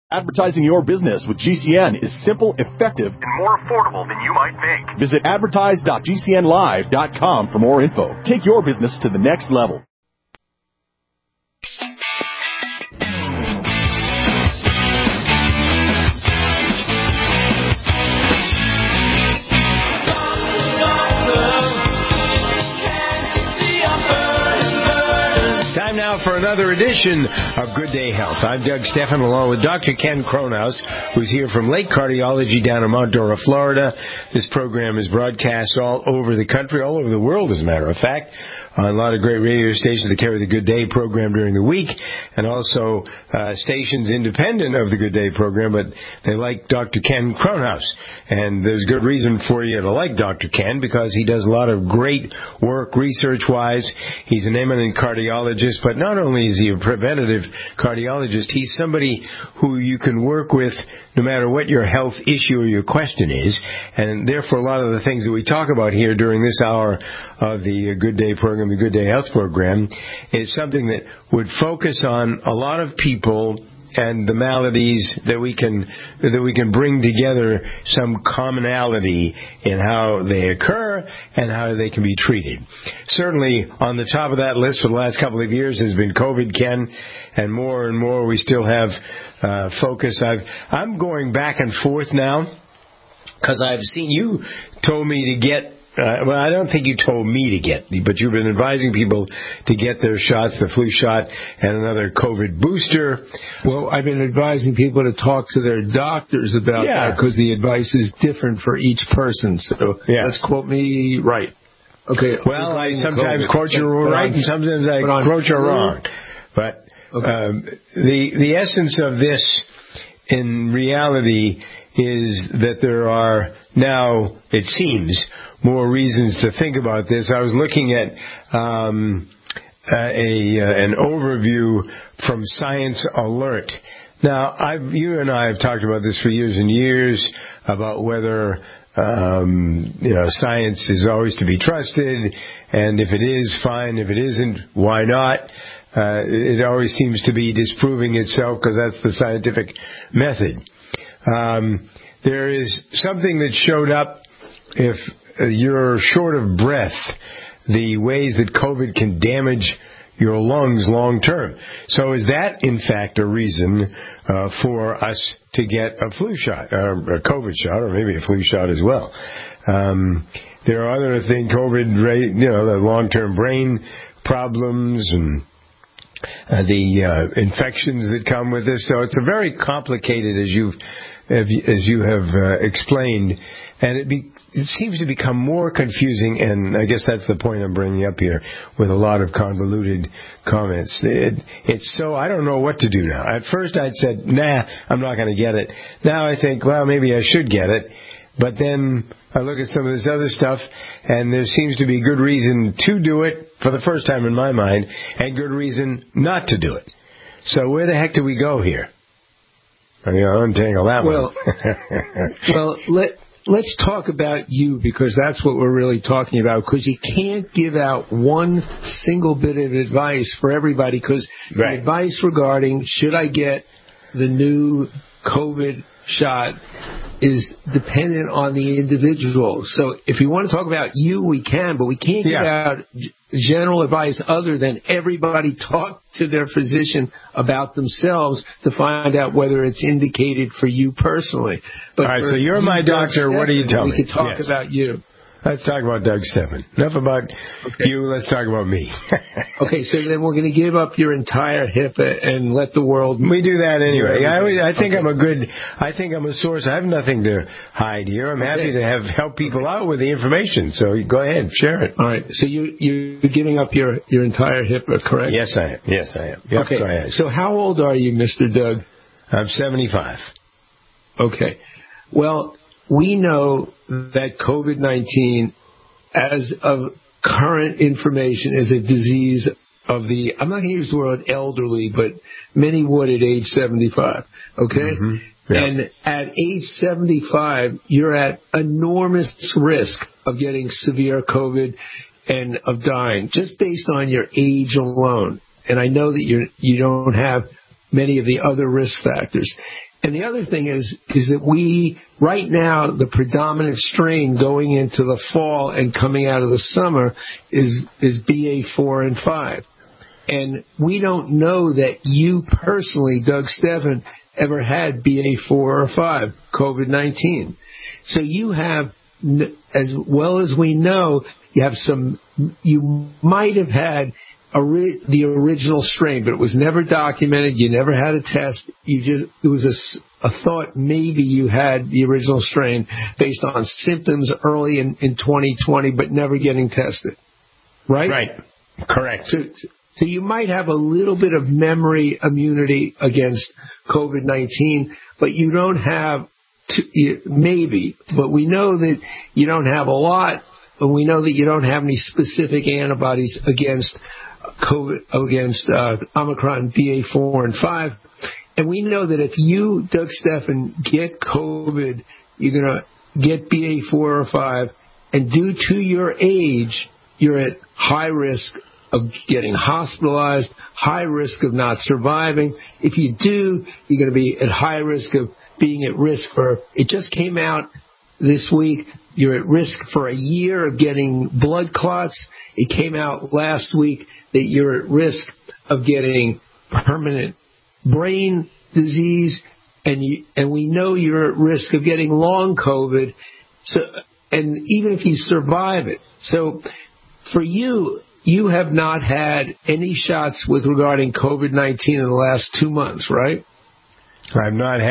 Advertising your business with GCN is simple, effective, and more affordable than you might think. Visit advertise.gcnlive.com for more info. Take your business to the next level. Time now for another edition of Good Day Health. I'm Doug Stephan, along with Dr. Ken Kronhaus, who's here from Lake Cardiology down in Mount Dora, Florida. This program is broadcast all over the country, all over the world, as a matter of fact, on a lot of great radio stations that carry the Good Day program during the week, and also stations independent of the Good Day program, but they like Dr. Ken Kronhaus. And there's good reason for you to like Dr. Ken, because he does a lot of great work research-wise. He's an eminent cardiologist, but not only is he a preventative cardiologist, he's somebody who you can work with no matter what your health issue or your question is. And therefore, a lot of the things that we talk about here during this hour of the Good Day program, the Good Day Health program, is something that would focus on a lot of people and the maladies that we can bring together some commonality in how they occur and how they can be treated. Certainly on the top of that list for the last couple of years has been COVID, Ken, and more we still have focus. I'm going back and forth now because I've seen you told me to get well, I don't think you told me to get, but you've been advising people to get their shots, the flu shot and another COVID booster. Well, I've been advising people to talk to their doctors about that because the advice is different for each person. So let's quote me right. Okay. Well, I sometimes quote you right and sometimes I quote you wrong. But the essence of this in reality is that there are now, it seems, more reasons to think about this. I was looking at an overview from Science Alert. Now, you and I have talked about this for years and years, about whether science is always to be trusted, and if it is, fine. If it isn't, why not? It always seems to be disproving itself because that's the scientific method. There is something that showed up if you're short of breath, the ways that COVID can damage your lungs long term. So is that, in fact, a reason for us to get a flu shot, or a COVID shot, or maybe a flu shot as well? There are other things, COVID, the long-term brain problems and the infections that come with this. So it's a very complicated, as you have explained, and it seems to become more confusing, and I guess that's the point I'm bringing up here, with a lot of convoluted comments. It's so, I don't know what to do now. At first I'd said, nah, I'm not going to get it. Now I think, well, maybe I should get it. But then I look at some of this other stuff, and there seems to be good reason to do it, for the first time in my mind, and good reason not to do it. So where the heck do we go here? Untangle that one. Well, let's talk about you, because that's what we're really talking about, because you can't give out one single bit of advice for everybody, because the advice regarding should I get the new COVID shot is dependent on the individual. So if you want to talk about you, we can, but we can't give out general advice other than everybody talk to their physician about themselves to find out whether it's indicated for you personally. But all right, so you're my doctor. What do you tell me? We can talk about you. Let's talk about Doug Stephan. Enough about you. Let's talk about me. Okay, so then we're going to give up your entire hip and let the world. We do that anyway. I think I'm a source. I have nothing to hide here. I'm happy to help people out with the information. So go ahead, share it. All right. So you're giving up your entire hip, correct? Yes, I am. Yep, okay. Go ahead. So how old are you, Mr. Doug? I'm 75. Okay. Well, we know that COVID-19, as of current information, is a disease of the, I'm not going to use the word elderly, but many would at age 75. Okay? Mm-hmm. Yep. And at age 75, you're at enormous risk of getting severe COVID and of dying, just based on your age alone. And I know that you don't have many of the other risk factors. And the other thing is that we, right now, the predominant strain going into the fall and coming out of the summer is BA4 and 5. And we don't know that you personally, Doug Stephan, ever had BA4 or 5, COVID-19. So you have, as well as we know, you might have had the original strain, but it was never documented. You never had a test. It was a thought maybe you had the original strain based on symptoms early in 2020, but never getting tested. Right? Right. Correct. So you might have a little bit of memory immunity against COVID-19, but you don't have maybe. But we know that you don't have a lot, and we know that you don't have any specific antibodies against COVID, against Omicron BA4 and 5. And we know that if you, Doug Stephan, get COVID, you're going to get BA4 or 5, and due to your age, you're at high risk of getting hospitalized, high risk of not surviving. If you do, you're going to be at high risk of being at risk for, it just came out this week, you're at risk for a year of getting blood clots. It came out last week that you're at risk of getting permanent brain disease, and we know you're at risk of getting long COVID. So, and even if you survive it, so for you, you have not had any shots with regarding COVID-19 in the last 2 months, right? I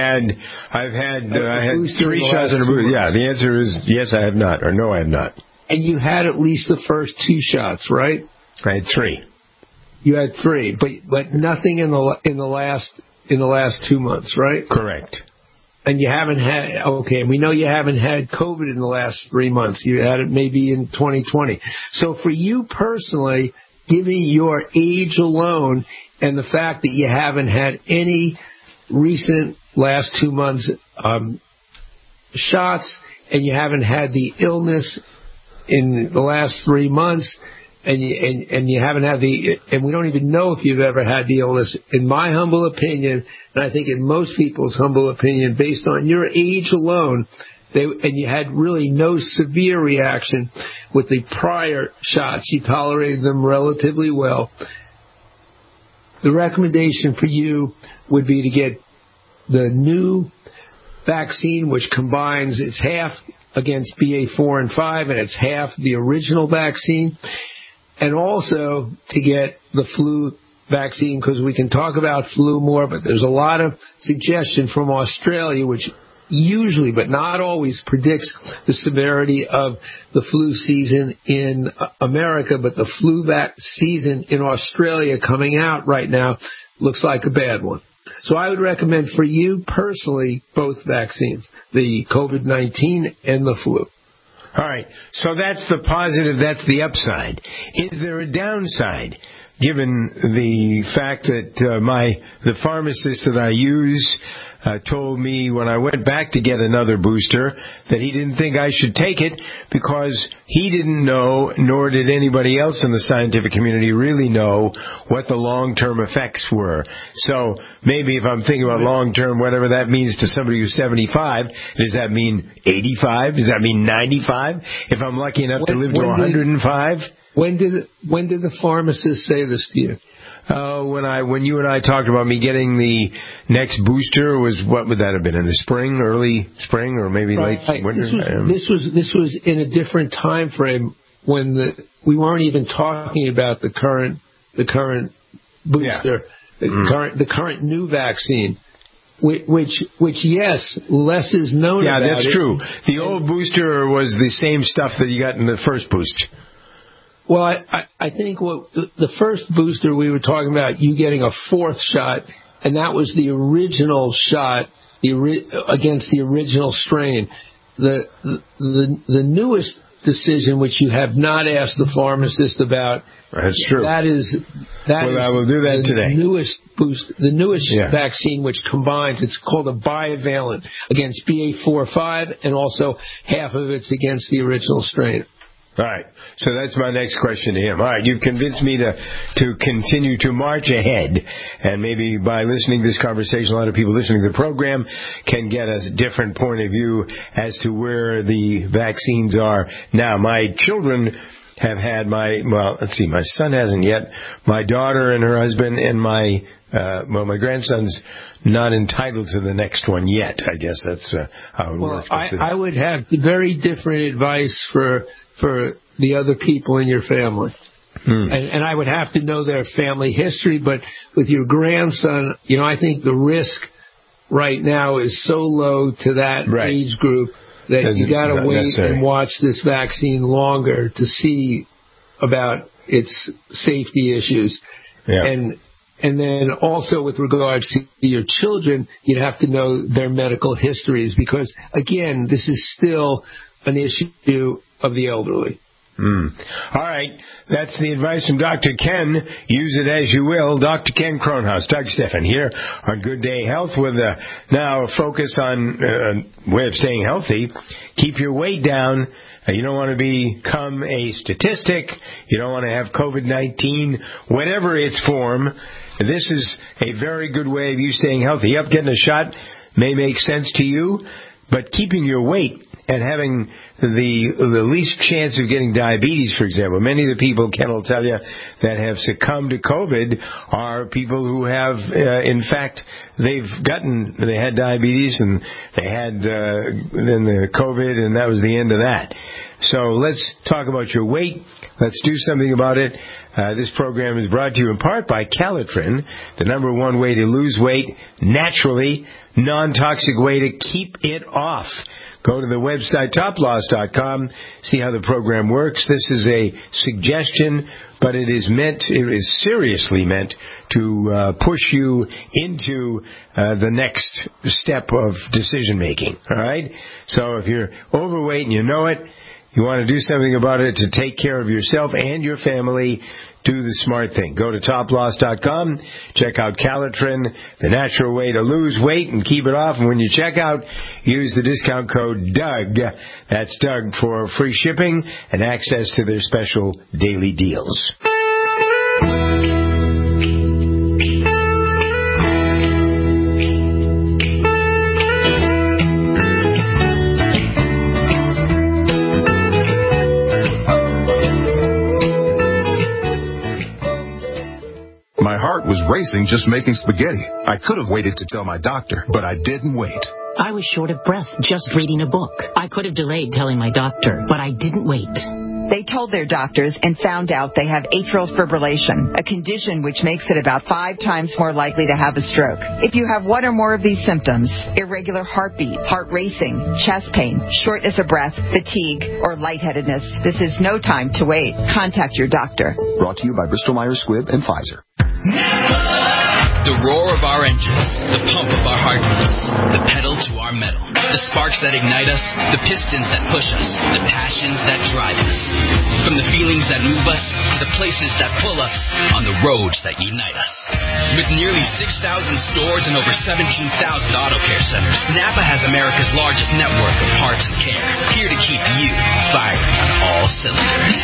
had 3 shots in a booster. Yeah, the answer is yes, I have not, or no, I have not. And you had at least the first 2 shots, right? I had 3. You had 3, but nothing in the last 2 months, right? Correct. And you haven't had, okay, and we know you haven't had COVID in the last 3 months. You had it maybe in 2020. So for you personally, given your age alone and the fact that you haven't had any recent last 2 months shots, and you haven't had the illness in the last 3 months, and you haven't had and we don't even know if you've ever had the illness, in my humble opinion, and I think in most people's humble opinion, based on your age alone, and you had really no severe reaction with the prior shots. You tolerated them relatively well. The recommendation for you would be to get the new vaccine, which combines, it's half against BA4 and 5, and it's half the original vaccine. And also to get the flu vaccine, because we can talk about flu more, but there's a lot of suggestion from Australia, which usually, but not always, predicts the severity of the flu season in America, but the flu season in Australia coming out right now looks like a bad one. So I would recommend for you personally both vaccines, the COVID-19 and the flu. All right. So that's the positive. That's the upside. Is there a downside, given the fact that the pharmacist that I use told me when I went back to get another booster that he didn't think I should take it because he didn't know, nor did anybody else in the scientific community really know what the long-term effects were. So maybe if I'm thinking about long-term, whatever that means to somebody who's 75, does that mean 85? Does that mean 95? If I'm lucky enough to live to 105? When did the pharmacist say this to you? When you and I talked about me getting the next booster, what would that have been, in the spring, early spring, or maybe late winter? This was in a different time frame when we weren't even talking about the current booster, the current new vaccine. Which yes, less is known about it. Yeah, that's true. The old booster was the same stuff that you got in the first boost. Well, I think the first booster we were talking about, you getting a 4th shot, and that was the original shot against the original strain. The newest decision, which you have not asked the pharmacist about, that's true. I will do that today. The newest vaccine, which combines, it's called a bivalent against BA4/5, and also half of it's against the original strain. All right. So that's my next question to him. All right. You've convinced me to continue to march ahead. And maybe by listening to this conversation, a lot of people listening to the program can get a different point of view as to where the vaccines are now. My children have had my son hasn't yet. My daughter and her husband and my grandson's not entitled to the next one yet. I guess that's how it works. I would have very different advice for the other people in your family. And I would have to know their family history, but with your grandson, I think the risk right now is so low to that age group that you got to wait and watch this vaccine longer to see about its safety issues. Yeah. And then also with regards to your children, you'd have to know their medical histories because, again, this is still an issue of the elderly. All right. That's the advice from Dr. Ken. Use it as you will. Dr. Ken Kronhaus, Doug Stephan here on Good Day Health with now a focus on way of staying healthy. Keep your weight down. You don't want to become a statistic. You don't want to have COVID-19, whatever its form. This is a very good way of you staying healthy. Yep, getting a shot may make sense to you, but keeping your weight and having the least chance of getting diabetes, for example. Many of the people, Ken will tell you, that have succumbed to COVID are people who have, in fact, they had diabetes and they had then the COVID, and that was the end of that. So let's talk about your weight. Let's do something about it. This program is brought to you in part by Calitrin, the number one way to lose weight naturally, non-toxic way to keep it off. Go to the website, toploss.com, see how the program works. This is a suggestion, but it is seriously meant to push you into the next step of decision making. All right? So if you're overweight and you know it, you want to do something about it to take care of yourself and your family, do the smart thing. Go to toploss.com, check out Calitrin, the natural way to lose weight and keep it off. And when you check out, use the discount code DOUG. That's Doug for free shipping and access to their special daily deals. My heart was racing just making spaghetti. I could have waited to tell my doctor, but I didn't wait. I was short of breath just reading a book. I could have delayed telling my doctor, but I didn't wait. They told their doctors and found out they have atrial fibrillation, a condition which makes it about 5 times more likely to have a stroke. If you have one or more of these symptoms, irregular heartbeat, heart racing, chest pain, shortness of breath, fatigue, or lightheadedness, this is no time to wait. Contact your doctor. Brought to you by Bristol-Myers Squibb and Pfizer. The roar of our engines, the pump of our heartbeats, the pedal to our metal, the sparks that ignite us, the pistons that push us, the passions that drive us. From the feelings that move us to the places that pull us on the roads that unite us. With nearly 6,000 stores and over 17,000 auto care centers, Napa has America's largest network of parts and care, here to keep you firing on all cylinders.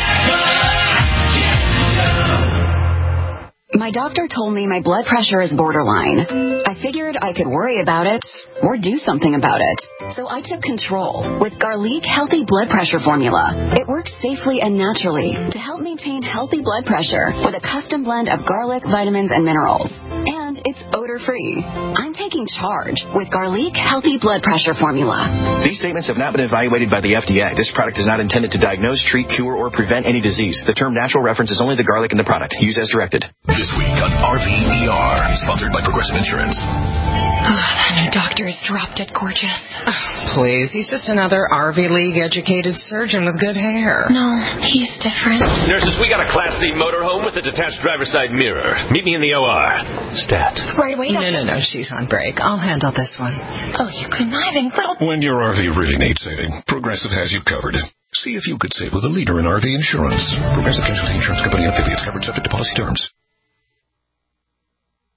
My doctor told me my blood pressure is borderline. I figured I could worry about it or do something about it. So I took control with Garlic Healthy Blood Pressure Formula. It works safely and naturally to help maintain healthy blood pressure with a custom blend of garlic, vitamins, and minerals. And it's odor-free. I'm taking charge with Garlic Healthy Blood Pressure Formula. These statements have not been evaluated by the FDA. This product is not intended to diagnose, treat, cure, or prevent any disease. The term natural references only the garlic in the product. Use as directed. This week on RVER, sponsored by Progressive Insurance. That new doctor has dropped it gorgeous. Please, he's just another Ivy League-educated surgeon with good hair. No, he's different. Nurses, we got a Class C motorhome with a detached driver's side mirror. Meet me in the OR. Stat. Right away, Doctor. No, she's on break. I'll handle this one. Oh, you conniving little... When your RV really needs saving, Progressive has you covered. See if you could save with a leader in RV insurance. Progressive Casualty Insurance Company and affiliates, covered subject to policy terms.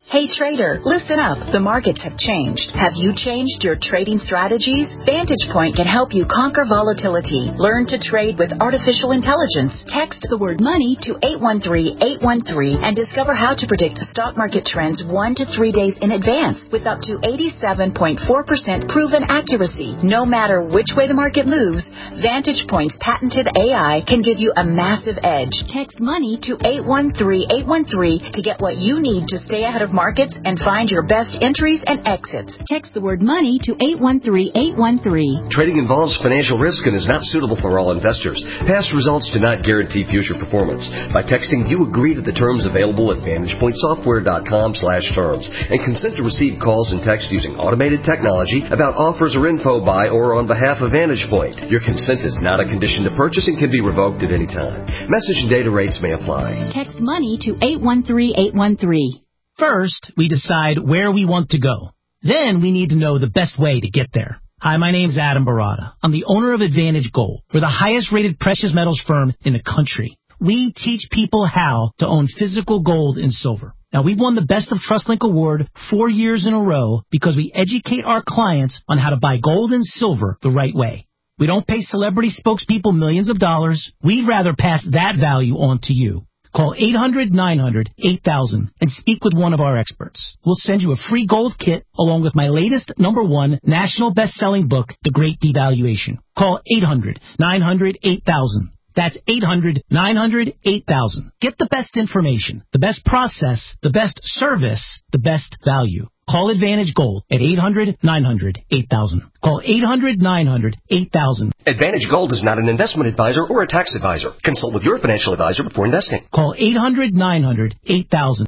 Hey trader, listen up. The markets have changed. Have you changed your trading strategies? Vantage Point can help you conquer volatility. Learn to trade with artificial intelligence. Text the word money to 813-813 and discover how to predict stock market trends 1 to 3 days in advance with up to 87.4% proven accuracy. No matter which way the market moves, Vantage Point's patented AI can give you a massive edge. Text money to 813-813 to get what you need to stay ahead of markets and find your best entries and exits. Text the word money to 813-813. Trading involves financial risk and is not suitable for all investors. Past results do not guarantee future performance. By texting, you agree to the terms available at VantagePointSoftware.com/terms and consent to receive calls and text using automated technology about offers or info by or on behalf of Vantage Point. Your consent is not a condition to purchase and can be revoked at any time. Message and data rates may apply. Text money to 813-813. First, we decide where we want to go. Then we need to know the best way to get there. Hi, my name's Adam Barada. I'm the owner of Advantage Gold. We're the highest-rated precious metals firm in the country. We teach people how to own physical gold and silver. Now, we've won the Best of TrustLink Award 4 years in a row because we educate our clients on how to buy gold and silver the right way. We don't pay celebrity spokespeople millions of dollars. We'd rather pass that value on to you. Call 800-900-8000 and speak with one of our experts. We'll send you a free gold kit along with my latest #1 national best-selling book, The Great Devaluation. Call 800-900-8000. That's 800-900-8000. Get the best information, the best process, the best service, the best value. Call Advantage Gold at 800-900-8000. Call 800-900-8000. Advantage Gold is not an investment advisor or a tax advisor. Consult with your financial advisor before investing. Call 800-900-8000.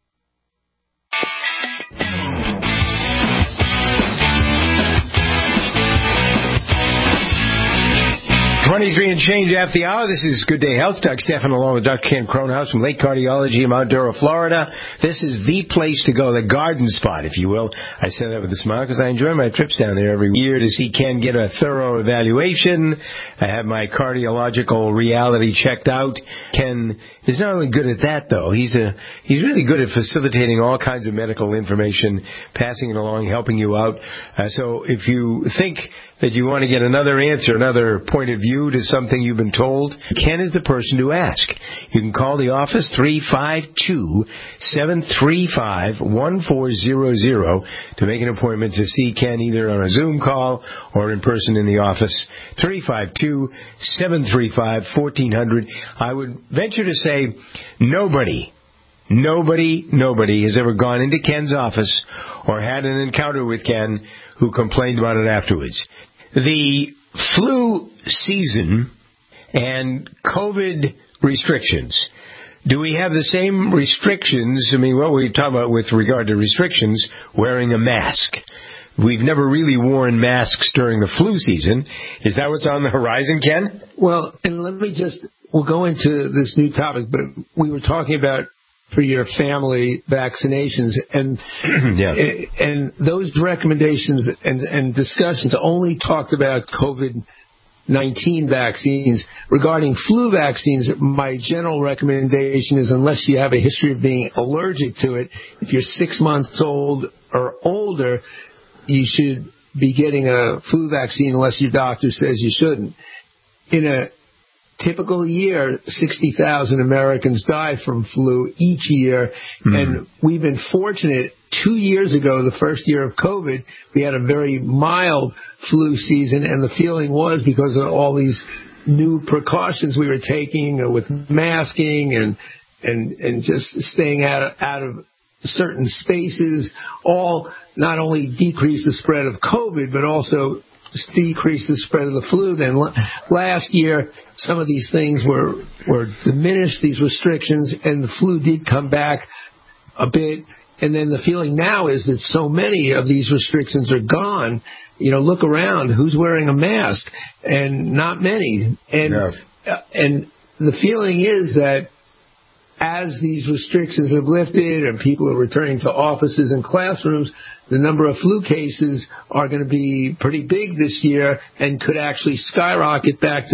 23 and change after the hour. This is Good Day Health. Doug Stephan along with Dr. Ken Cronhouse from Lake Cardiology in Mount Dora, Florida. This is the place to go, the garden spot, if you will. I say that with a smile because I enjoy my trips down there every year to see Ken get a thorough evaluation. I have my cardiological reality checked out. Ken is not only good at that, though. He's really good at facilitating all kinds of medical information, passing it along, helping you out. So if you think that you want to get another answer, another point of view to something you've been told, Ken is the person to ask. You can call the office 352-735-1400 to make an appointment to see Ken either on a Zoom call or in person in the office. 352-735-1400. I would venture to say nobody has ever gone into Ken's office or had an encounter with Ken who complained about it afterwards. The flu season and COVID restrictions. Do we have the same restrictions? I mean, what were you talking about with regard to restrictions? Wearing a mask. We've never really worn masks during the flu season. Is that what's on the horizon, Ken? Well, and we'll go into this new topic, but we were talking about for your family vaccinations, and and those recommendations and discussions only talked about COVID-19 vaccines. Regarding flu vaccines, my general recommendation is, unless you have a history of being allergic to it, if you're 6 months old or older, you should be getting a flu vaccine unless your doctor says you shouldn't. In a typical year, 60,000 Americans die from flu each year, and we've been fortunate. 2 years ago, the first year of COVID, we had a very mild flu season, and the feeling was, because of all these new precautions we were taking with masking and just staying out of certain spaces, all not only decreased the spread of COVID, but also decrease the spread of the flu. Then last year, some of these things were diminished, these restrictions, and the flu did come back a bit. And then the feeling now is that so many of these restrictions are gone. You know, look around, who's wearing a mask? And not many. And the feeling is that as these restrictions have lifted and people are returning to offices and classrooms, the number of flu cases are going to be pretty big this year and could actually skyrocket back to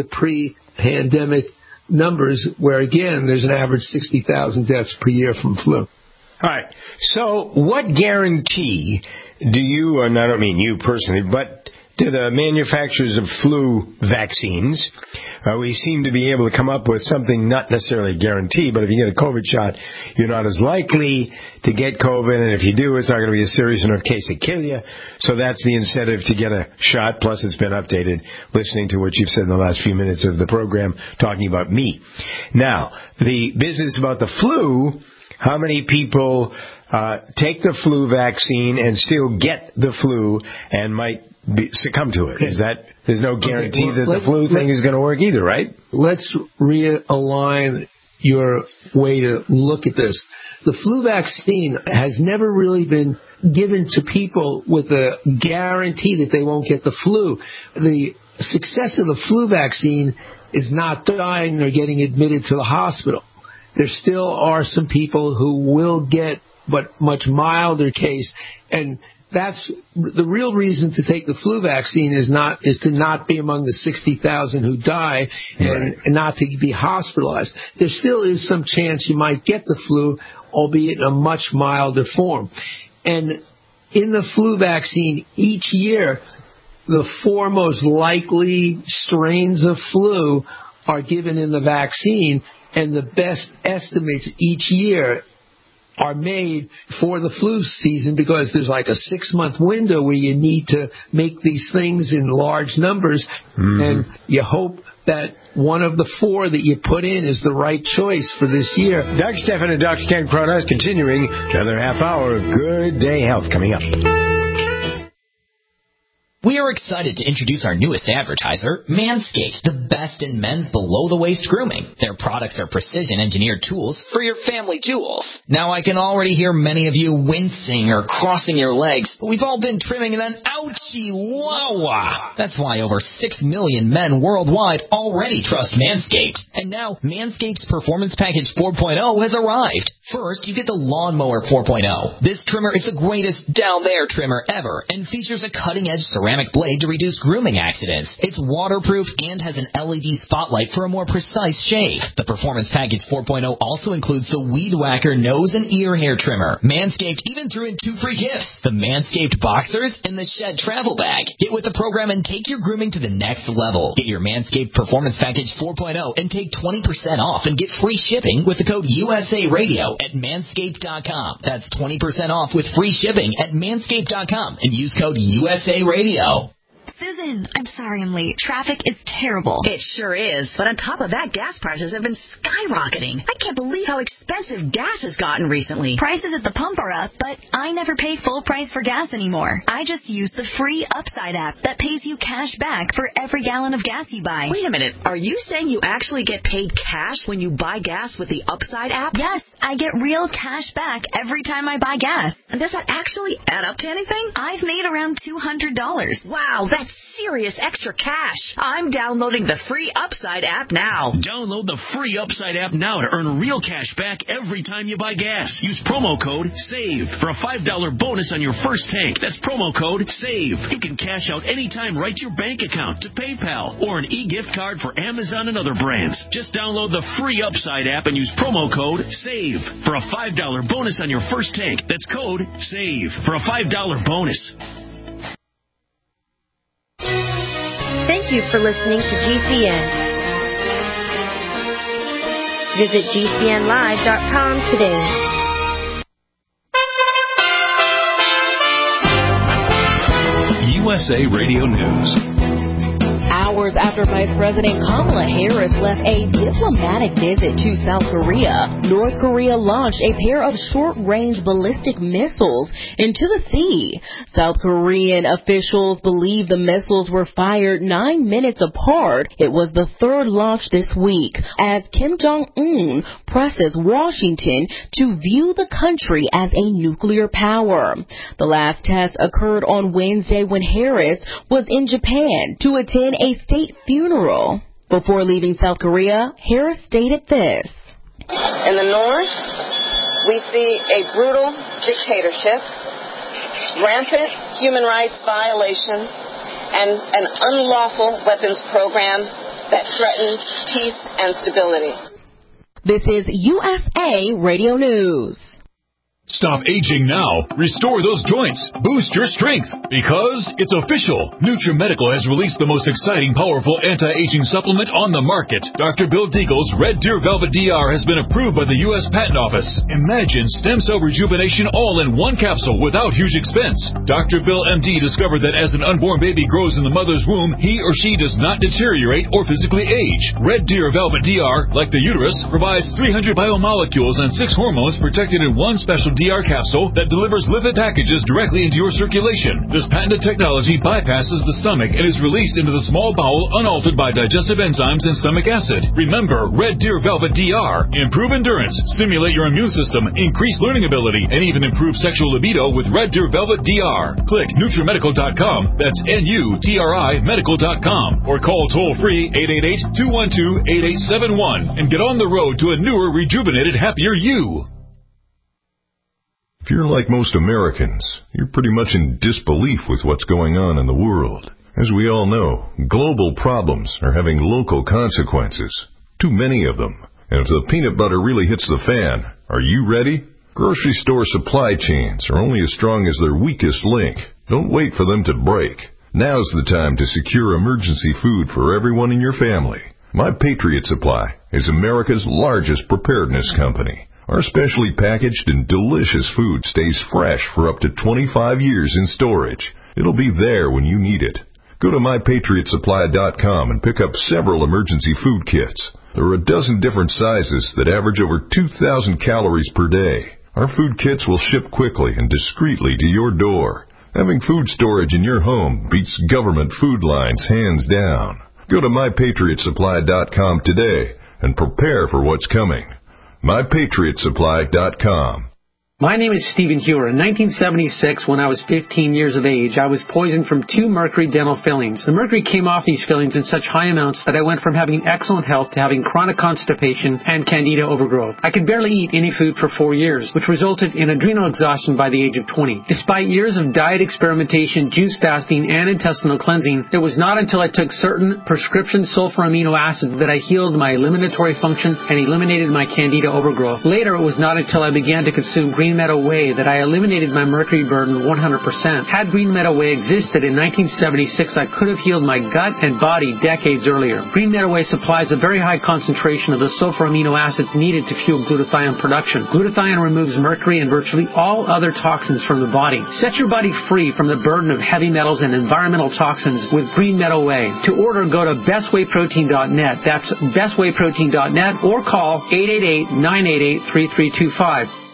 pre-pandemic numbers, where, again, there's an average 60,000 deaths per year from flu. All right. So what guarantee do you, and I don't mean you personally, but to the manufacturers of flu vaccines, we seem to be able to come up with something not necessarily guaranteed, but if you get a COVID shot, you're not as likely to get COVID, and if you do, it's not going to be a serious enough case to kill you. So that's the incentive to get a shot, plus it's been updated listening to what you've said in the last few minutes of the program talking about me. Now, the business about the flu, how many people take the flu vaccine and still get the flu and might succumb to it? Is that, there's no guarantee that the flu thing is going to work either, right? Let's realign your way to look at this. The flu vaccine has never really been given to people with a guarantee that they won't get the flu. The success of the flu vaccine is not dying or getting admitted to the hospital. There still are some people who will get, but much milder case, and that's the real reason to take the flu vaccine is to not be among the 60,000 who die and not to be hospitalized. There still is some chance you might get the flu, albeit in a much milder form. And in the flu vaccine, each year, the 4 most likely strains of flu are given in the vaccine, and the best estimates each year are made for the flu season because there's like a 6-month window where you need to make these things in large numbers, and you hope that one of the 4 that you put in is the right choice for this year. Doug Stephan and Dr. Ken Kronos continuing another half hour of Good Day Health coming up. We are excited to introduce our newest advertiser, Manscaped, the best in men's below-the-waist grooming. Their products are precision-engineered tools for your family jewels. Now, I can already hear many of you wincing or crossing your legs, but we've all been trimming and then ouchie, wah-wah. That's why over 6 million men worldwide already trust Manscaped. And now, Manscaped's Performance Package 4.0 has arrived. First, you get the Lawnmower 4.0. This trimmer is the greatest down-there trimmer ever and features a cutting-edge ceramic blade to reduce grooming accidents. It's waterproof and has an LED spotlight for a more precise shave. The Performance Package 4.0 also includes the Weed Whacker nose and ear hair trimmer. Manscaped even threw in 2 free gifts, the Manscaped Boxers and the Shed Travel Bag. Get with the program and take your grooming to the next level. Get your Manscaped Performance Package 4.0 and take 20% off and get free shipping with the code USA Radio at manscaped.com. That's 20% off with free shipping at manscaped.com and use code USA Radio. Susan, I'm sorry I'm late. Traffic is terrible. It sure is. But on top of that, gas prices have been skyrocketing. I can't believe how expensive gas has gotten recently. Prices at the pump are up, but I never pay full price for gas anymore. I just use the free Upside app that pays you cash back for every gallon of gas you buy. Wait a minute. Are you saying you actually get paid cash when you buy gas with the Upside app? Yes, I get real cash back every time I buy gas. And does that actually add up to anything? I've made around $200. Wow, that's serious extra cash. I'm downloading the free Upside app now. Download the free Upside app now to earn real cash back every time you buy gas. Use promo code SAVE for a $5 bonus on your first tank. That's promo code SAVE. You can cash out anytime right to your bank account, to PayPal, or an e-gift card for Amazon and other brands. Just download the free Upside app and use promo code SAVE for a $5 bonus on your first tank. That's code SAVE for a $5 bonus. Thank you for listening to GCN. Visit GCNlive.com today. USA Radio News. Hours after Vice President Kamala Harris left a diplomatic visit to South Korea, North Korea launched a pair of short-range ballistic missiles into the sea. South Korean officials believe the missiles were fired 9 minutes apart. It was the third launch this week as Kim Jong-un presses Washington to view the country as a nuclear power. The last test occurred on Wednesday when Harris was in Japan to attend a state funeral. Before leaving South Korea, Harris stated this. In the north, we see a brutal dictatorship, rampant human rights violations, and an unlawful weapons program that threatens peace and stability. This is USA Radio News. Stop aging now. Restore those joints. Boost your strength. Because it's official. NutriMedical has released the most exciting, powerful anti-aging supplement on the market. Dr. Bill Deagle's Red Deer Velvet DR has been approved by the U.S. Patent Office. Imagine stem cell rejuvenation all in one capsule without huge expense. Dr. Bill MD discovered that as an unborn baby grows in the mother's womb, he or she does not deteriorate or physically age. Red Deer Velvet DR, like the uterus, provides 300 biomolecules and 6 hormones protected in one special DR capsule that delivers lipid packages directly into your circulation. This patented technology bypasses the stomach and is released into the small bowel unaltered by digestive enzymes and stomach acid. Remember, Red Deer Velvet DR. Improve endurance, stimulate your immune system, increase learning ability, and even improve sexual libido with Red Deer Velvet DR. Click NutriMedical.com, that's NUTRI medical.com, or call toll-free 888-212-8871 and get on the road to a newer, rejuvenated, happier you. If you're like most Americans, you're pretty much in disbelief with what's going on in the world. As we all know, global problems are having local consequences. Too many of them. And if the peanut butter really hits the fan, are you ready? Grocery store supply chains are only as strong as their weakest link. Don't wait for them to break. Now's the time to secure emergency food for everyone in your family. My Patriot Supply is America's largest preparedness company. Our specially packaged and delicious food stays fresh for up to 25 years in storage. It'll be there when you need it. Go to MyPatriotSupply.com and pick up several emergency food kits. There are a dozen different sizes that average over 2,000 calories per day. Our food kits will ship quickly and discreetly to your door. Having food storage in your home beats government food lines hands down. Go to MyPatriotSupply.com today and prepare for what's coming. MyPatriotSupply.com. My name is Stephen Hewer. In 1976, when I was 15 years of age, I was poisoned from 2 mercury dental fillings. The mercury came off these fillings in such high amounts that I went from having excellent health to having chronic constipation and candida overgrowth. I could barely eat any food for 4 years, which resulted in adrenal exhaustion by the age of 20. Despite years of diet experimentation, juice fasting, and intestinal cleansing, it was not until I took certain prescription sulfur amino acids that I healed my eliminatory function and eliminated my candida overgrowth. Later, it was not until I began to consume Green Meadow Whey that I eliminated my mercury burden 100%. Had Green Meadow Whey existed in 1976, I could have healed my gut and body decades earlier. Green Meadow Whey supplies a very high concentration of the sulfur amino acids needed to fuel glutathione production. Glutathione removes mercury and virtually all other toxins from the body. Set your body free from the burden of heavy metals and environmental toxins with Green Meadow Whey. To order, go to bestwayprotein.net. That's bestwayprotein.net or call 888-988-3325.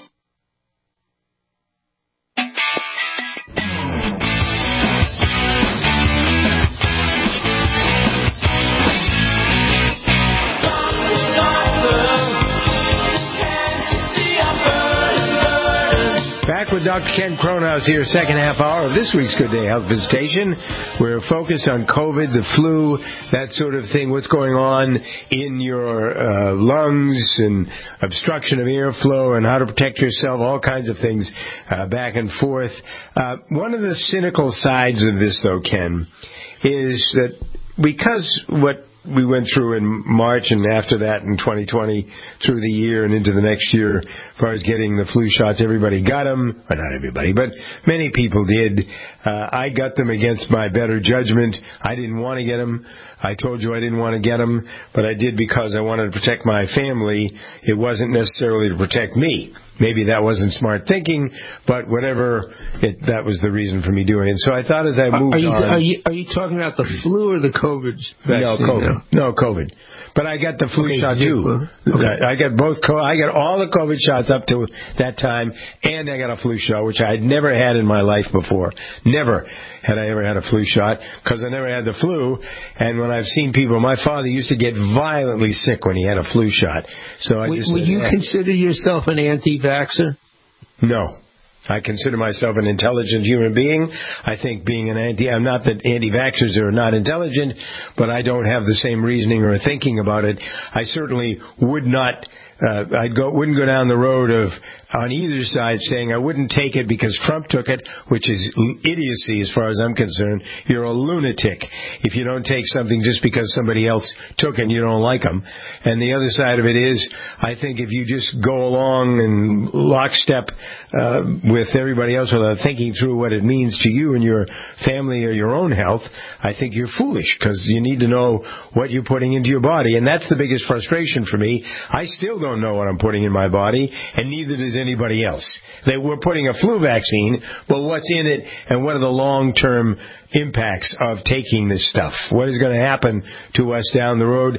Back with Dr. Ken Cronhaus here, second half hour of this week's Good Day Health Visitation. We're focused on COVID, the flu, that sort of thing, what's going on in your lungs and obstruction of airflow and how to protect yourself, all kinds of things back and forth. One of the cynical sides of this, though, Ken, is that because what we went through in March and after that in 2020 through the year and into the next year as far as getting the flu shots, everybody got them. Well, not everybody, but many people did. I got them against my better judgment. I didn't want to get them. I told you I didn't want to get them, but I did because I wanted to protect my family. It wasn't necessarily to protect me. Maybe that wasn't smart thinking, but whatever, that was the reason for me doing it. So I thought as I moved on... Are you talking about the flu or the COVID vaccine? No, COVID. No, COVID. But I got the flu shot too. Okay. I got both. I got all the COVID shots up to that time, and I got a flu shot, which I had never had in my life before. Never had I ever had a flu shot because I never had the flu. And when I've seen people, my father used to get violently sick when he had a flu shot. So I just would you consider yourself an anti-vaxxer? No. I consider myself an intelligent human being. I think being I'm not that anti-vaxxers are not intelligent, but I don't have the same reasoning or thinking about it. I certainly would not, wouldn't go down the road of on either side saying, I wouldn't take it because Trump took it, which is idiocy as far as I'm concerned. You're a lunatic if you don't take something just because somebody else took it and you don't like them. And the other side of it is, I think if you just go along and lockstep with everybody else without thinking through what it means to you and your family or your own health, I think you're foolish, because you need to know what you're putting into your body. And that's the biggest frustration for me. I still don't know what I'm putting in my body, and neither does anybody else. They were putting a flu vaccine, but what's in it and what are the long-term impacts of taking this stuff? What is going to happen to us down the road?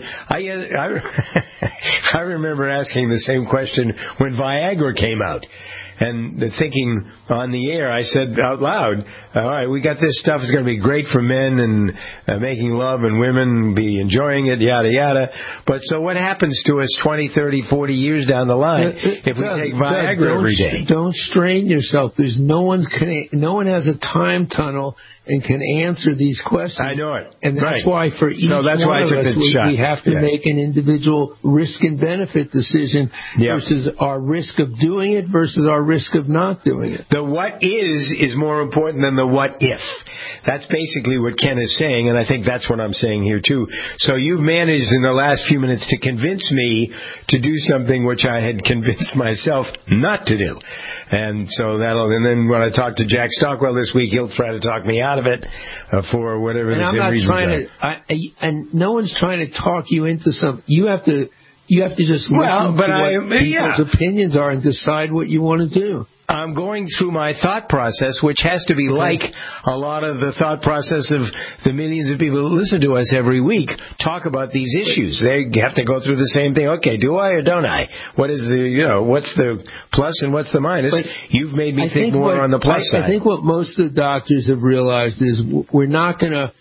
I remember asking the same question when Viagra came out. And thinking on the air, I said out loud, all right, we got this stuff. It's going to be great for men and making love, and women be enjoying it, yada, yada. But so what happens to us 20, 30, 40 years down the line if we take Viagra every day? Don't strain yourself. There's no one has a time tunnel and can answer these questions. I know it. And that's why for each one of us, we have to make an individual risk and benefit decision versus our risk of doing it versus our risk of not doing it. The what is more important than the what if. That's basically what Ken is saying, and I think that's what I'm saying here too. So you've managed in the last few minutes to convince me to do something which I had convinced myself not to do. And so and then when I talk to Jack Stockwell this week, he'll try to talk me out of it for whatever the reasons are. And no one's trying to talk you into something. You have to just listen to what people's opinions are and decide what you want to do. I'm going through my thought process, which has to be like a lot of the thought process of the millions of people who listen to us every week talk about these issues. They have to go through the same thing. Okay, do I or don't I? What is what's the plus and what's the minus? But you've made me think more on the plus side. I think what most of the doctors have realized is we're not going to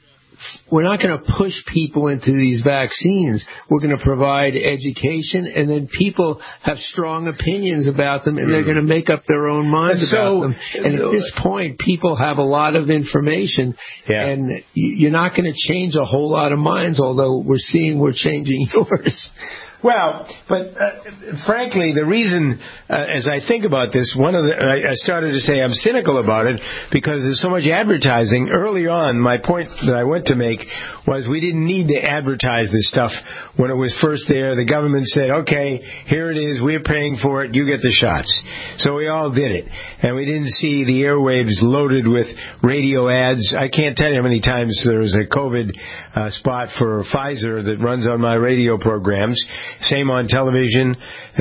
push people into these vaccines. We're going to provide education, and then people have strong opinions about them, and they're going to make up their own minds about them. And at this point, people have a lot of information, and you're not going to change a whole lot of minds, although we're changing yours. Well, but frankly, the reason, as I think about this, I started to say I'm cynical about it because there's so much advertising. Early on, my point that I went to make was we didn't need to advertise this stuff when it was first there. The government said, okay, here it is, we're paying for it, you get the shots. So we all did it. And we didn't see the airwaves loaded with radio ads. I can't tell you how many times there was a COVID spot for Pfizer that runs on my radio programs. Same on television.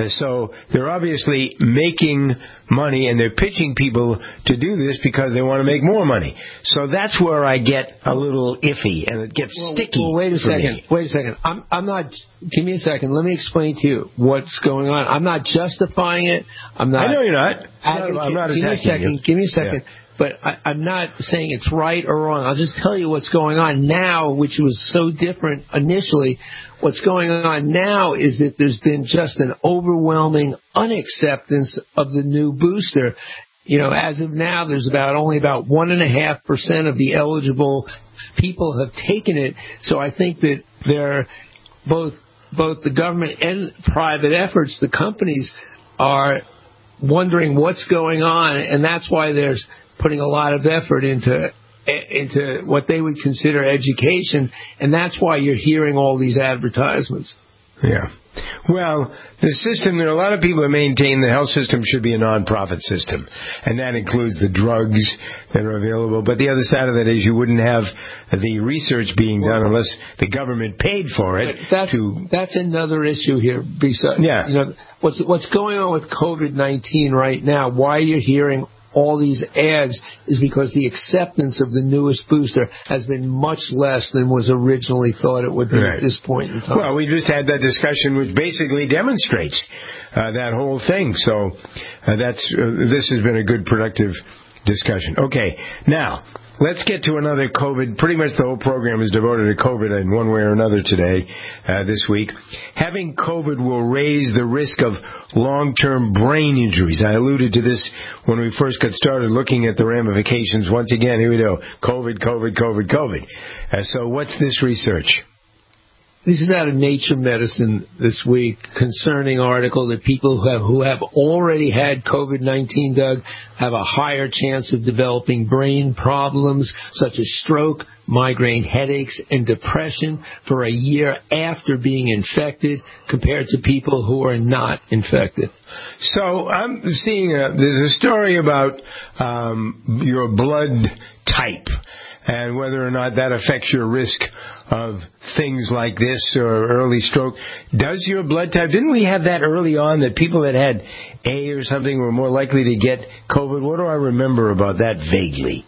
So they're obviously making money, and they're pitching people to do this because they want to make more money. So that's where I get a little iffy, and it gets sticky. Well, wait a second. I'm not. Give me a second. Let me explain to you what's going on. I'm not justifying it. I'm not. I know you're not. I'm not attacking you. Give me a second. Yeah. But I'm not saying it's right or wrong. I'll just tell you what's going on now, which was so different initially. What's going on now is that there's been just an overwhelming unacceptance of the new booster. As of now, there's only about 1.5% of the eligible people have taken it. So I think that they're both the government and private efforts, the companies are wondering what's going on, and that's why there's putting a lot of effort into what they would consider education, and that's why you're hearing all these advertisements. Yeah. Well, the system, there are a lot of people that maintain the health system should be a non-profit system, and that includes the drugs that are available. But the other side of that is you wouldn't have the research being done unless the government paid for it. That's another issue here. Besides, what's going on with COVID-19 right now, why you're hearing all these ads is because the acceptance of the newest booster has been much less than was originally thought it would be at this point in time. Well, we just had that discussion which basically demonstrates that whole thing. So this has been a good, productive discussion. Okay, now let's get to another COVID. Pretty much the whole program is devoted to COVID in one way or another today, this week. Having COVID will raise the risk of long-term brain injuries. I alluded to this when we first got started looking at the ramifications. Once again, here we go. COVID. So what's this research? This is out of Nature Medicine this week, concerning article that people who have already had COVID-19, Doug, have a higher chance of developing brain problems such as stroke, migraine headaches, and depression for a year after being infected compared to people who are not infected. So I'm seeing there's a story about your blood type and whether or not that affects your risk of things like this or early stroke. Does your blood type, didn't we have that early on, that people that had A or something were more likely to get COVID? What do I remember about that vaguely?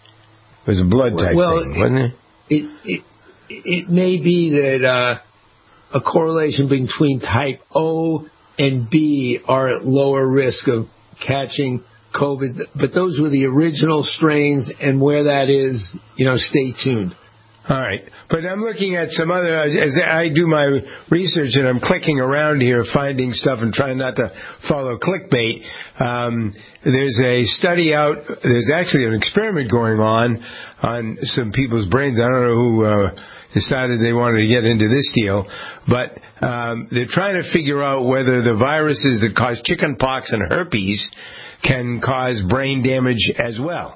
It was a blood type thing, wasn't it? It may be that a correlation between type O and B are at lower risk of catching COVID, but those were the original strains, and where that is, stay tuned. All right. But I'm looking at some other, as I do my research and I'm clicking around here, finding stuff and trying not to follow clickbait. There's a study out, there's actually an experiment going on some people's brains. I don't know who decided they wanted to get into this deal, but they're trying to figure out whether the viruses that cause chickenpox and herpes can cause brain damage as well.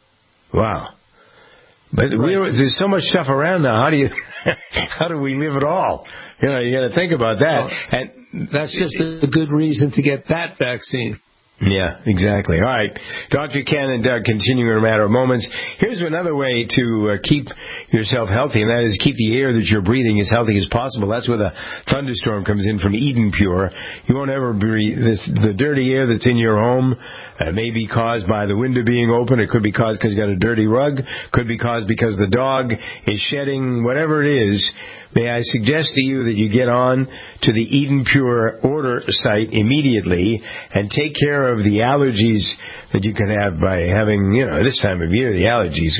Wow. But there's so much stuff around now. How do we live at all? You got to think about that. Well, and that's just a good reason to get that vaccine. Yeah, exactly. All right. Dr. Ken and Doug continuing in a matter of moments. Here's another way to keep yourself healthy, and that is keep the air that you're breathing as healthy as possible. That's where the thunderstorm comes in from Eden Pure. You won't ever breathe the dirty air that's in your home. May be caused by the window being open. It could be caused because you got a dirty rug. Could be caused because the dog is shedding. Whatever it is, may I suggest to you that you get on to the Eden Pure order site immediately and take care of the allergies that you can have by having, this time of year, the allergies.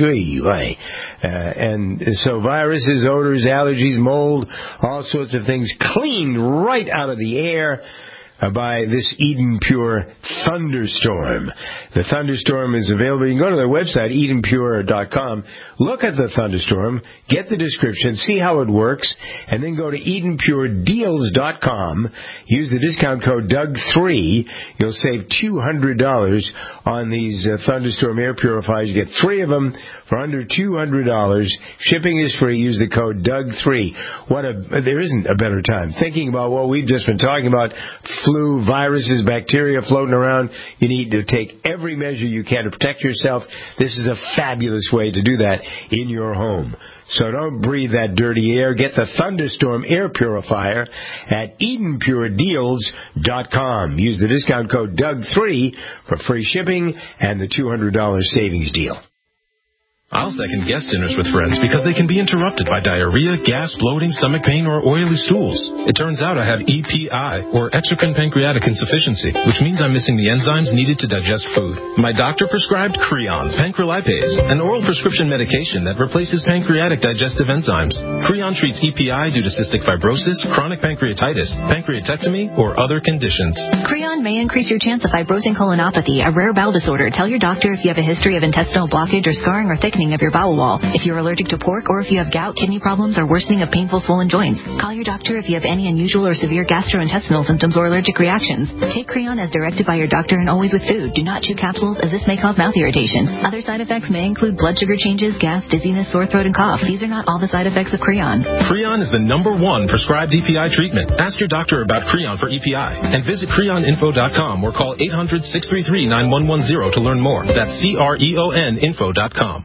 And so viruses, odors, allergies, mold, all sorts of things cleaned right out of the air by this Eden Pure Thunderstorm. The Thunderstorm is available. You can go to their website, EdenPure.com, look at the Thunderstorm, get the description, see how it works, and then go to EdenPureDeals.com. Use the discount code Doug3. You'll save $200 on these Thunderstorm air purifiers. You get 3 of them for under $200. Shipping is free. Use the code Doug3. There isn't a better time. Thinking about what we've just been talking about, flu, viruses, bacteria floating around. You need to take every measure you can to protect yourself. This is a fabulous way to do that in your home. So don't breathe that dirty air. Get the Thunderstorm air purifier at EdenPureDeals.com. Use the discount code Doug3 for free shipping and the $200 savings deal. I'll second guest dinners with friends because they can be interrupted by diarrhea, gas, bloating, stomach pain, or oily stools. It turns out I have EPI, or exocrine pancreatic insufficiency, which means I'm missing the enzymes needed to digest food. My doctor prescribed Creon, pancrelipase, an oral prescription medication that replaces pancreatic digestive enzymes. Creon treats EPI due to cystic fibrosis, chronic pancreatitis, pancreatectomy, or other conditions. Creon may increase your chance of fibrosing colonopathy, a rare bowel disorder. Tell your doctor if you have a history of intestinal blockage or scarring or thickening of your bowel wall, if you're allergic to pork, or if you have gout, kidney problems, or worsening of painful swollen joints. Call your doctor if you have any unusual or severe gastrointestinal symptoms or allergic reactions. Take Creon as directed by your doctor and always with food. Do not chew capsules, as this may cause mouth irritation. Other side effects may include blood sugar changes, gas, dizziness, sore throat, and cough. These are not all the side effects of Creon. Creon is the #1 prescribed EPI treatment. Ask your doctor about Creon for EPI and visit CreonInfo.com or call 800-633-9110 to learn more. That's CREONinfo.com.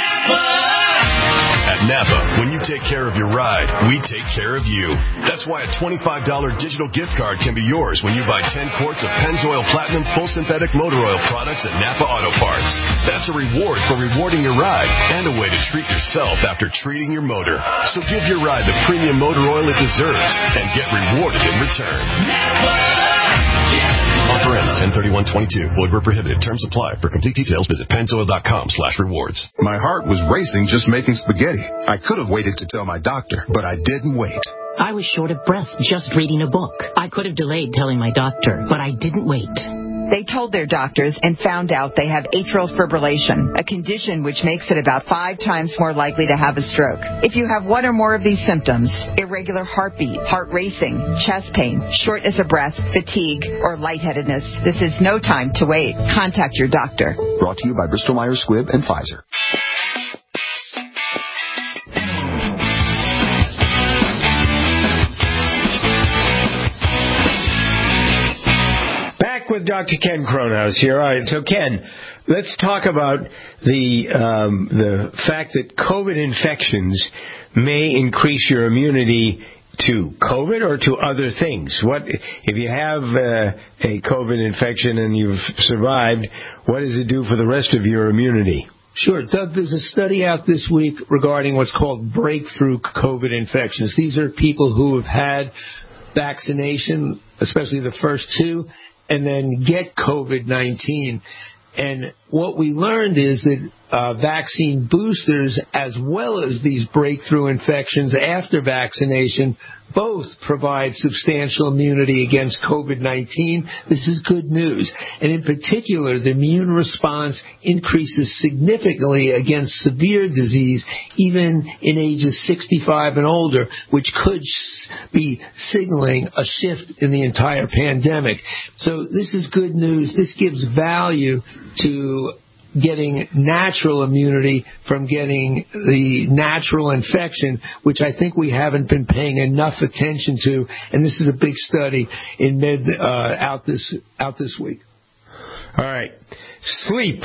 At Napa, when you take care of your ride, we take care of you. That's why a $25 digital gift card can be yours when you buy 10 quarts of Pennzoil Platinum Full Synthetic Motor Oil products at Napa Auto Parts. That's a reward for rewarding your ride and a way to treat yourself after treating your motor. So give your ride the premium motor oil it deserves and get rewarded in return. Offer ends 10/31/22. Void where prohibited. Terms apply. For complete details, visit pennzoil.com/rewards. My heart was racing just making spaghetti. I could have waited to tell my doctor, but I didn't wait. I was short of breath just reading a book. I could have delayed telling my doctor, but I didn't wait. They told their doctors and found out they have atrial fibrillation, a condition which makes it about 5 times more likely to have a stroke. If you have one or more of these symptoms, irregular heartbeat, heart racing, chest pain, shortness of breath, fatigue, or lightheadedness, this is no time to wait. Contact your doctor. Brought to you by Bristol Myers Squibb and Pfizer. With Dr. Ken Cronhaus here. All right, so Ken, let's talk about the fact that COVID infections may increase your immunity to COVID or to other things. What if you have a COVID infection and you've survived? What does it do for the rest of your immunity? Sure. Doug, there's a study out this week regarding what's called breakthrough COVID infections. These are people who have had vaccination, especially the first 2, and then get COVID-19. And what we learned is that vaccine boosters, as well as these breakthrough infections after vaccination, both provide substantial immunity against COVID-19. This is good news. And in particular, the immune response increases significantly against severe disease, even in ages 65 and older, which could be signaling a shift in the entire pandemic. So this is good news. This gives value to getting natural immunity from getting the natural infection, which I think we haven't been paying enough attention to. And this is a big study in out this week. All right. Sleep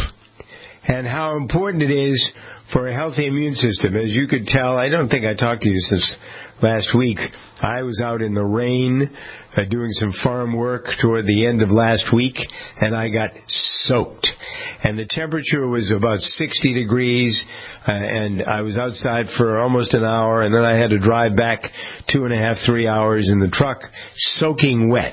and how important it is for a healthy immune system. As you could tell, I don't think I talked to you since last week. I was out in the rain doing some farm work toward the end of last week, and I got soaked. And the temperature was about 60 degrees, and I was outside for almost an hour, and then I had to drive back 2.5, 3 hours in the truck, soaking wet.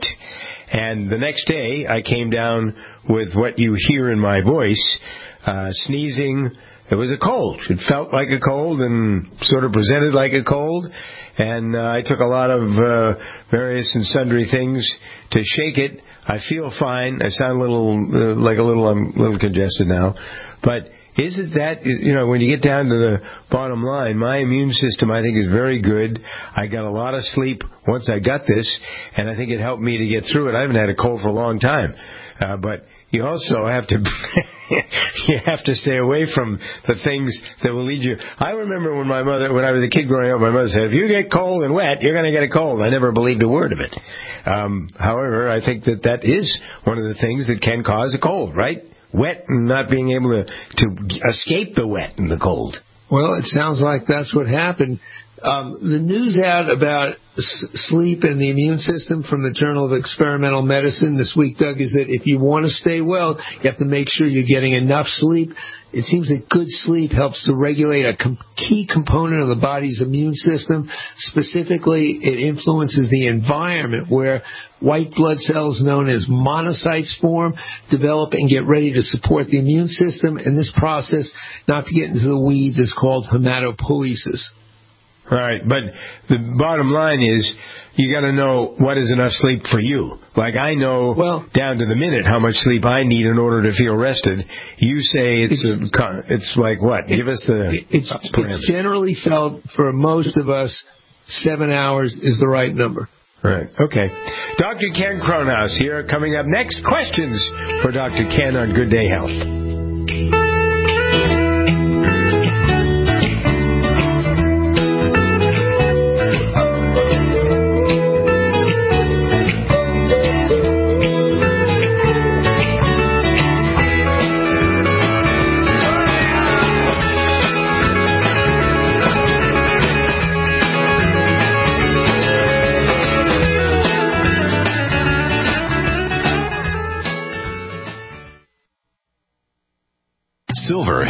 And the next day, I came down with what you hear in my voice, sneezing. It was a cold. It felt like a cold and sort of presented like a cold. And I took a lot of various and sundry things to shake it. I feel fine. I sound I'm a little congested now. But is it that, when you get down to the bottom line, my immune system, I think, is very good. I got a lot of sleep once I got this, and I think it helped me to get through it. I haven't had a cold for a long time. But you also have to you have to stay away from the things that will lead you. I remember when I was a kid growing up, my mother said, if you get cold and wet, you're going to get a cold. I never believed a word of it. However, I think that is one of the things that can cause a cold, right? Wet and not being able to escape the wet and the cold. Well, it sounds like that's what happened. The news out about sleep and the immune system from the Journal of Experimental Medicine this week, Doug, is that if you want to stay well, you have to make sure you're getting enough sleep. It seems that good sleep helps to regulate a key component of the body's immune system. Specifically, it influences the environment where white blood cells known as monocytes form, develop, and get ready to support the immune system. And this process, not to get into the weeds, is called hematopoiesis. All right, but the bottom line is you got to know what is enough sleep for you. Like I know down to the minute how much sleep I need in order to feel rested. You say it's like what? Give us the It's generally felt for most of us 7 hours is the right number. Right. Okay. Dr. Ken Cronhaus here. Coming up next, questions for Dr. Ken on Good Day Health.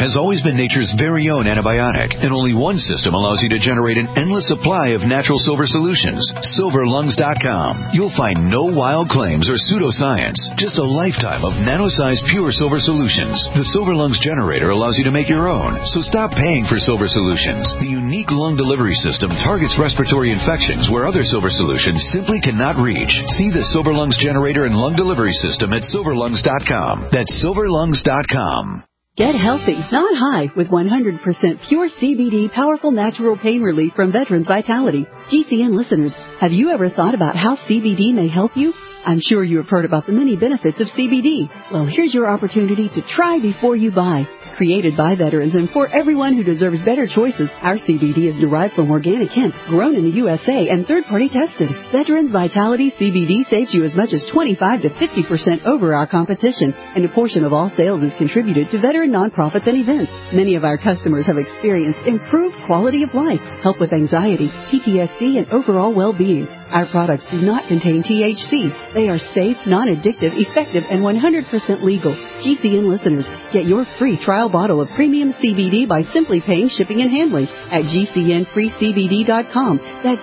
has always been nature's very own antibiotic, and only one system allows you to generate an endless supply of natural silver solutions. SilverLungs.com. You'll find no wild claims or pseudoscience, just a lifetime of nano-sized pure silver solutions. The Silver Lungs generator allows you to make your own, so stop paying for silver solutions. The unique lung delivery system targets respiratory infections where other silver solutions simply cannot reach. See the Silver Lungs generator and lung delivery system at SilverLungs.com. That's SilverLungs.com. Get healthy, not high, with 100% pure CBD powerful natural pain relief from Veterans Vitality. GCN listeners, have you ever thought about how CBD may help you? I'm sure you have heard about the many benefits of CBD. Well, here's your opportunity to try before you buy. Created by veterans and for everyone who deserves better choices, our CBD is derived from organic hemp, grown in the USA and third-party tested. Veterans Vitality CBD saves you as much as 25 to 50% over our competition, and a portion of all sales is contributed to veteran nonprofits and events. Many of our customers have experienced improved quality of life, help with anxiety, PTSD, and overall well-being. Our products do not contain THC. They are safe, non-addictive, effective, and 100% legal. GCN listeners, get your free trial bottle of premium CBD by simply paying shipping and handling at GCNFreeCBD.com. That's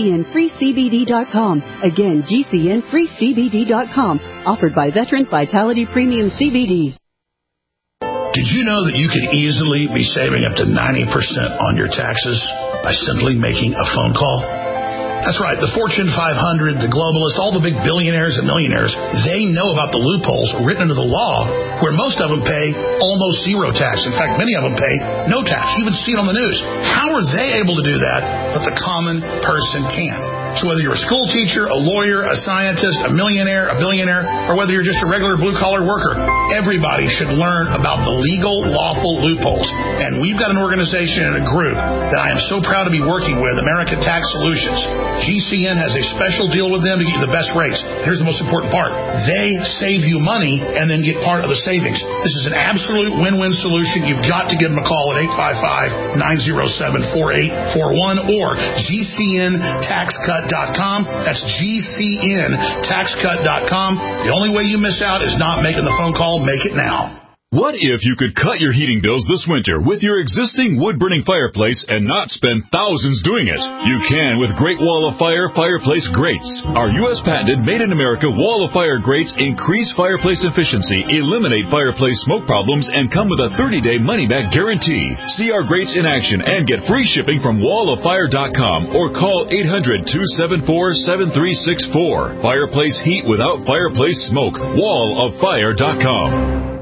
GCNFreeCBD.com. Again, GCNFreeCBD.com. Offered by Veterans Vitality Premium CBD. Did you know that you could easily be saving up to 90% on your taxes by simply making a phone call? That's right. The Fortune 500, the globalists, all the big billionaires and millionaires, they know about the loopholes written into the law where most of them pay almost zero tax. In fact, many of them pay no tax. You even see it on the news. How are they able to do that, but the common person can't? So whether you're a school teacher, a lawyer, a scientist, a millionaire, a billionaire, or whether you're just a regular blue-collar worker, everybody should learn about the legal, lawful loopholes. And we've got an organization and a group that I am so proud to be working with, America Tax Solutions. GCN has a special deal with them to get you the best rates. Here's the most important part. They save you money and then get part of the savings. This is an absolute win-win solution. You've got to give them a call at 855-907-4841 or GCNTaxCut.com. That's GCNTaxCut.com. The only way you miss out is not making the phone call. Make it now. What if you could cut your heating bills this winter with your existing wood-burning fireplace and not spend thousands doing it? You can with Great Wall of Fire fireplace grates. Our U.S. patented made-in-America Wall of Fire grates increase fireplace efficiency, eliminate fireplace smoke problems, and come with a 30-day money-back guarantee. See our grates in action and get free shipping from wallofire.com or call 800-274-7364. Fireplace heat without fireplace smoke. Wallofire.com.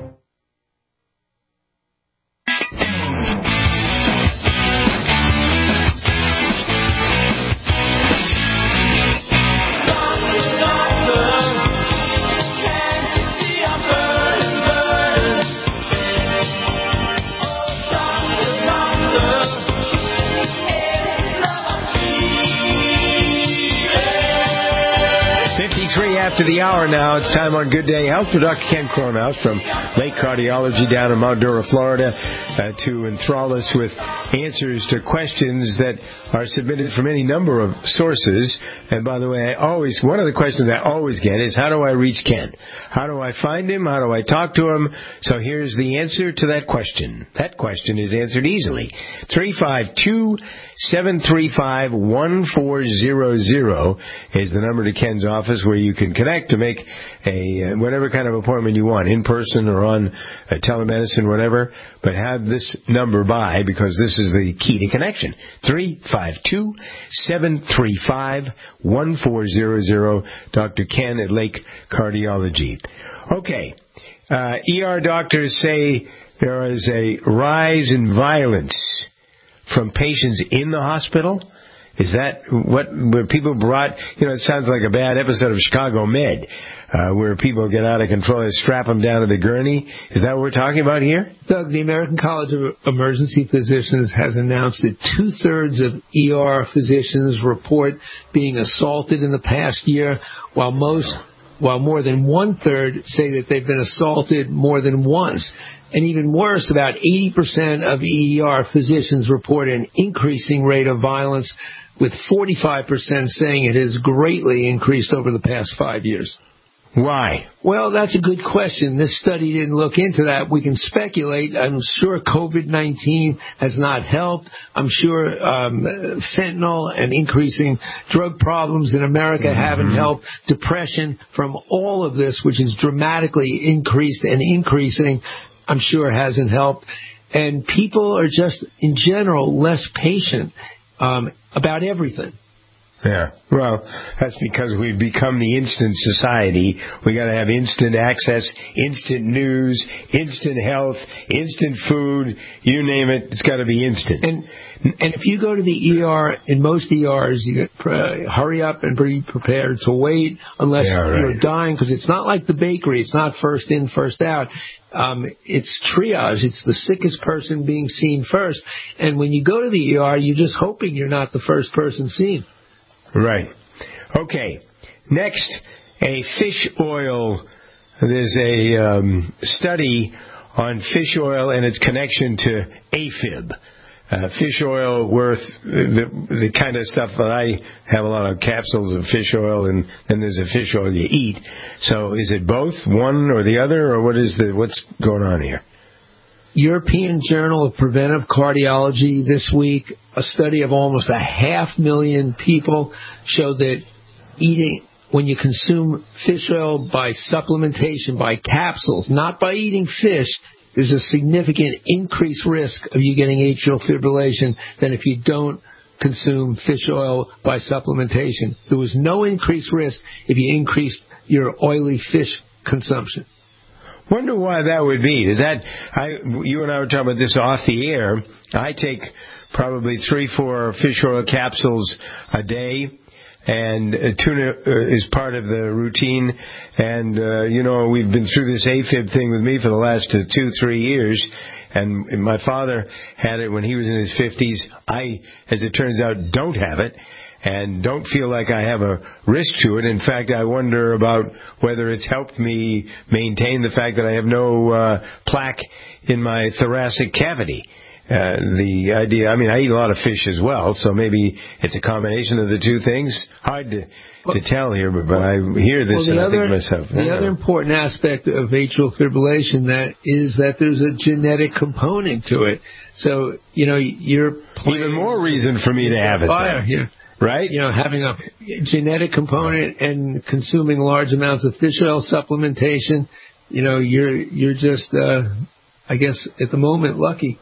After the hour now, it's time on Good Day Health for Dr. Ken Cronhaus from Lake Cardiology down in Mount Dora, Florida, to enthrall us with answers to questions that are submitted from any number of sources. And by the way, one of the questions I always get is, how do I reach Ken? How do I find him? How do I talk to him? So here's the answer to that question. That question is answered easily. 352-735-1400 is the number to Ken's office where you can connect to make a whatever kind of appointment you want, in person or on telemedicine, whatever. But have this number by, because this is the key to connection. 352-735-1400. Dr. Ken at Lake Cardiology. Okay. ER doctors say there is a rise in violence from patients in the hospital. Is that where people brought, it sounds like a bad episode of Chicago Med, where people get out of control and strap them down to the gurney. Is that what we're talking about here? Doug, the American College of Emergency Physicians has announced that 2/3 of ER physicians report being assaulted in the past year, while more than 1/3 say that they've been assaulted more than once. And even worse, about 80% of ER physicians report an increasing rate of violence, with 45% saying it has greatly increased over the past 5 years. Why? Well, that's a good question. This study didn't look into that. We can speculate. I'm sure COVID-19 has not helped. I'm sure fentanyl and increasing drug problems in America haven't helped. Depression from all of this, which is dramatically increased and increasing, I'm sure hasn't helped. And people are just, in general, less patient about everything. Yeah, well, that's because we've become the instant society. We got to have instant access, instant news, instant health, instant food. You name it, it's got to be instant. And if you go to the ER, in most ERs, you hurry up and be prepared to wait unless you're dying, because it's not like the bakery. It's not first in, first out. It's triage. It's the sickest person being seen first. And when you go to the ER, you're just hoping you're not the first person seen. Right. Okay. Next, a fish oil. There's a study on fish oil and its connection to AFib. Fish oil worth the kind of stuff that I have a lot of capsules of fish oil, and then there's a fish oil you eat. So is it both, one or the other, or what's going on here? European Journal of Preventive Cardiology this week, a study of almost 500,000 people showed that when you consume fish oil by supplementation, by capsules, not by eating fish, there's a significant increased risk of you getting atrial fibrillation than if you don't consume fish oil by supplementation. There was no increased risk if you increased your oily fish consumption. Wonder why that would be. You and I were talking about this off the air. I take probably 3-4 fish oil capsules a day, and tuna is part of the routine. And, we've been through this AFib thing with me for the last 2-3 years. And my father had it when he was in his 50s. I, as it turns out, don't have it. And don't feel like I have a risk to it. In fact, I wonder about whether it's helped me maintain the fact that I have no plaque in my thoracic cavity. The idea, I eat a lot of fish as well, so maybe it's a combination of the two things. Hard to tell here, but I hear this and I think to myself. The other important aspect of atrial fibrillation is that there's a genetic component to it. So, you're even more reason for me to have it. Here. Right? Having a genetic component and consuming large amounts of fish oil supplementation, you're just, I guess, at the moment, lucky.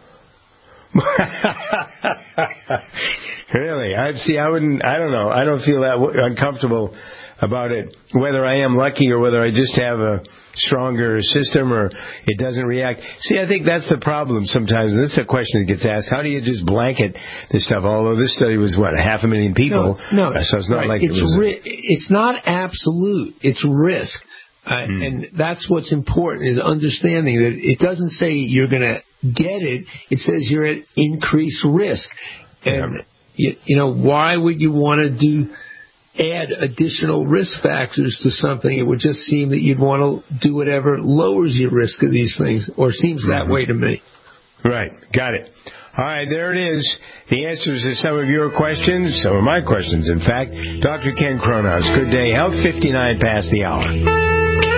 Really? I don't know. I don't feel that uncomfortable about it, whether I am lucky or whether I just have a stronger system or it doesn't react. See, I think that's the problem sometimes. And this is a question that gets asked. How do you just blanket this stuff? Although this study was, 500,000 people? No. So it's not like it's not absolute. It's risk. And that's what's important, is understanding that it doesn't say you're going to get it. It says you're at increased risk. And, why would you want to add additional risk factors to something? It would just seem that you'd want to do whatever lowers your risk of these things, or seems that way to me. Right. Got it. All right, there it is. The answers to some of your questions, some of my questions, in fact. Dr. Ken Cronhaus, Good Day Health, 59 past the hour.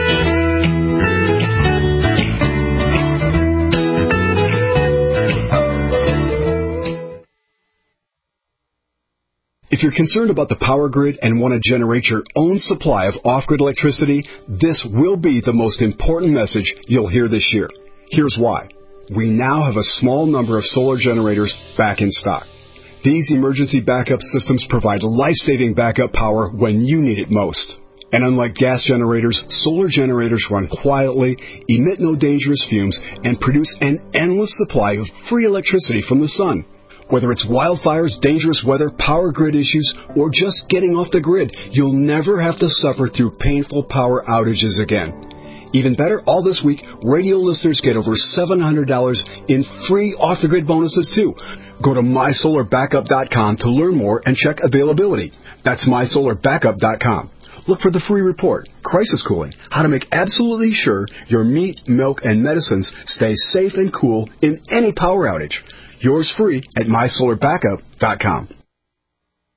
If you're concerned about the power grid and want to generate your own supply of off-grid electricity, this will be the most important message you'll hear this year. Here's why. We now have a small number of solar generators back in stock. These emergency backup systems provide life-saving backup power when you need it most. And unlike gas generators, solar generators run quietly, emit no dangerous fumes, and produce an endless supply of free electricity from the sun. Whether it's wildfires, dangerous weather, power grid issues, or just getting off the grid, you'll never have to suffer through painful power outages again. Even better, all this week, radio listeners get over $700 in free off-the-grid bonuses, too. Go to mysolarbackup.com to learn more and check availability. That's mysolarbackup.com. Look for the free report, Crisis Cooling, how to make absolutely sure your meat, milk, and medicines stay safe and cool in any power outage. Yours free at mysolarbackup.com.